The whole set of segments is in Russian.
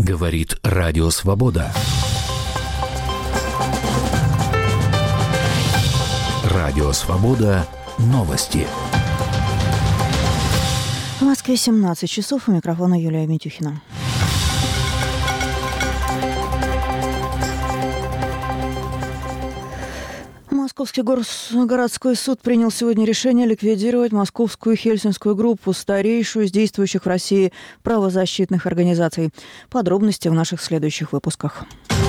Говорит Радио Свобода. Радио Свобода. Новости. В Москве 17 часов. У микрофона Юлия Митюхина. Московский городской суд принял сегодня решение ликвидировать московскую Хельсинскую группу, старейшую из действующих в России правозащитных организаций. Подробности в наших следующих выпусках.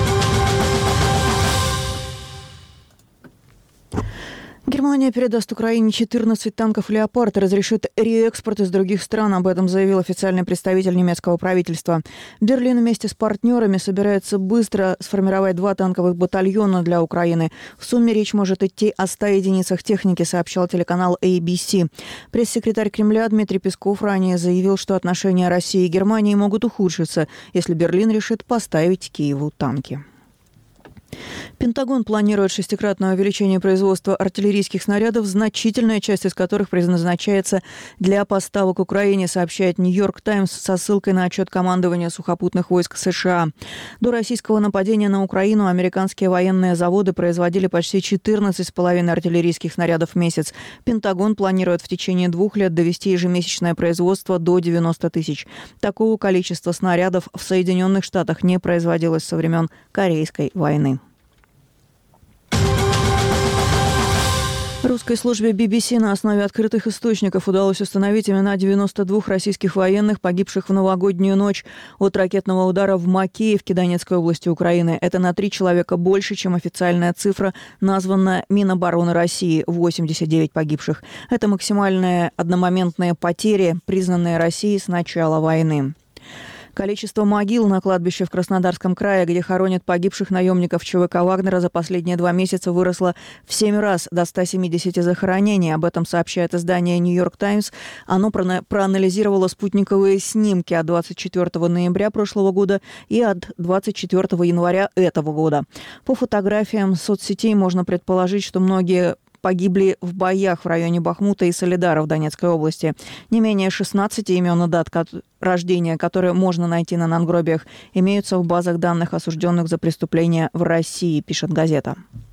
Германия передаст Украине 14 танков «Леопард» и разрешит реэкспорт из других стран. Об этом заявил официальный представитель немецкого правительства. Берлин вместе с партнерами собирается быстро сформировать 2 танковых батальона для Украины. В сумме речь может идти о 100 единицах техники, сообщал телеканал ABC. Пресс-секретарь Кремля Дмитрий Песков ранее заявил, что отношения России и Германии могут ухудшиться, если Берлин решит поставить Киеву танки. Пентагон планирует 6-кратное увеличение производства артиллерийских снарядов, значительная часть из которых предназначается для поставок Украине, сообщает «Нью-Йорк Таймс» со ссылкой на отчет командования сухопутных войск США. До российского нападения на Украину американские военные заводы производили почти 14,5 артиллерийских снарядов в месяц. Пентагон планирует в течение 2 лет довести ежемесячное производство до 90 тысяч. Такого количества снарядов в Соединенных Штатах не производилось со времен Корейской войны. Русской службе BBC на основе открытых источников удалось установить имена 92 российских военных, погибших в новогоднюю ночь от ракетного удара в Макеевке Донецкой области Украины. Это на 3 человека больше, чем официальная цифра, названная Минобороны России – 89 погибших. Это максимальные одномоментные потери, признанные Россией с начала войны. Количество могил на кладбище в Краснодарском крае, где хоронят погибших наемников ЧВК «Вагнера», за последние 2 месяца выросло в 7 раз до 170 захоронений. Об этом сообщает издание «Нью-Йорк Таймс». Оно проанализировало спутниковые снимки от 24 ноября прошлого года и от 24 января этого года. По фотографиям соцсетей можно предположить, что многие погибли в боях в районе Бахмута и Солидара в Донецкой области. Не менее 16 имен и дат рождения, которые можно найти на надгробиях, имеются в базах данных осужденных за преступления в России, пишет газета.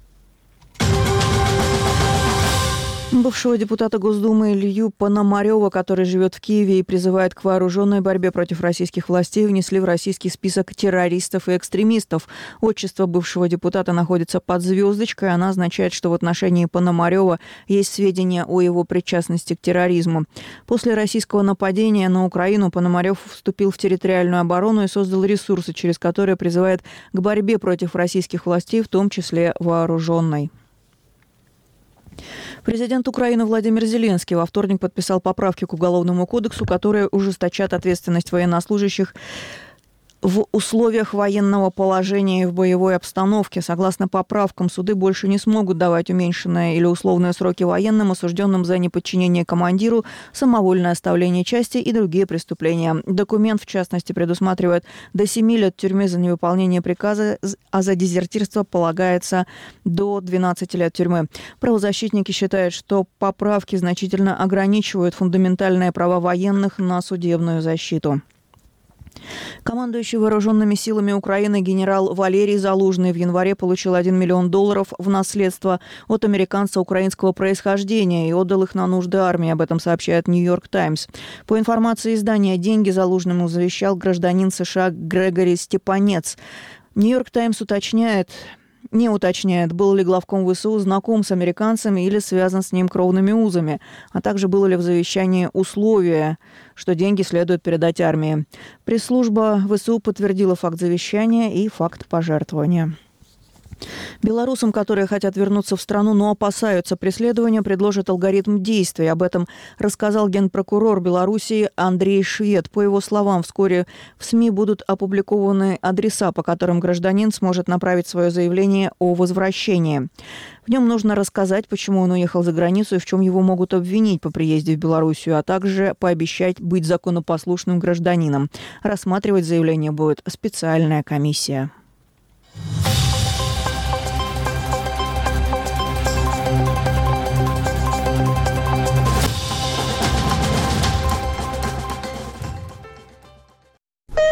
Бывшего депутата Госдумы Илью Пономарёва, который живет в Киеве и призывает к вооруженной борьбе против российских властей, внесли в российский список террористов и экстремистов. Отчество бывшего депутата находится под звездочкой. Она означает, что в отношении Пономарёва есть сведения о его причастности к терроризму. После российского нападения на Украину Пономарёв вступил в территориальную оборону и создал ресурсы, через которые призывает к борьбе против российских властей, в том числе вооруженной. Президент Украины Владимир Зеленский во вторник подписал поправки к Уголовному кодексу, которые ужесточат ответственность военнослужащих в условиях военного положения и в боевой обстановке. Согласно поправкам, суды больше не смогут давать уменьшенные или условные сроки военным, осужденным за неподчинение командиру, самовольное оставление части и другие преступления. Документ, в частности, предусматривает до 7 лет тюрьмы за невыполнение приказа, а за дезертирство полагается до 12 лет тюрьмы. Правозащитники считают, что поправки значительно ограничивают фундаментальные права военных на судебную защиту. Командующий вооруженными силами Украины генерал Валерий Залужный в январе получил $1 миллион в наследство от американца украинского происхождения и отдал их на нужды армии. Об этом сообщает «Нью-Йорк Таймс». По информации издания, деньги Залужному завещал гражданин США Грегори Степанец. «Нью-Йорк Таймс» не уточняет, был ли главком ВСУ знаком с американцами или связан с ним кровными узами, а также было ли в завещании условие, что деньги следует передать армии. Пресс-служба ВСУ подтвердила факт завещания и факт пожертвования. Белорусам, которые хотят вернуться в страну, но опасаются преследования, предложат алгоритм действий. Об этом рассказал генпрокурор Белоруссии Андрей Швед. По его словам, вскоре в СМИ будут опубликованы адреса, по которым гражданин сможет направить свое заявление о возвращении. В нем нужно рассказать, почему он уехал за границу и в чем его могут обвинить по приезде в Белоруссию, а также пообещать быть законопослушным гражданином. Рассматривать заявление будет специальная комиссия.